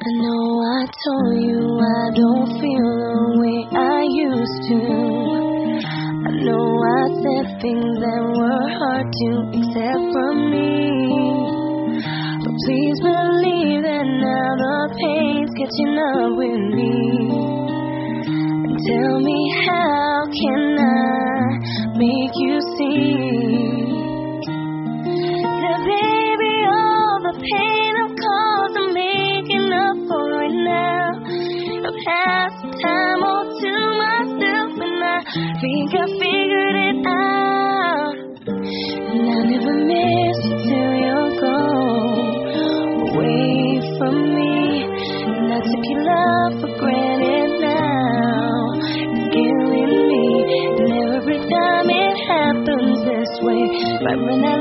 I know I told you I don't feel the way I used to. I know I said things that were hard to accept from me. But please believe that now the pain's catching up with me. And tell me, how can I make you see that, baby, all the pain I've caused, I'm making up for it now. I've had some time all to myself, and I think I figured it out. And I never miss you till you're gone away from me. And I took your love for granted now. It's killing me. And every time it happens this way, right when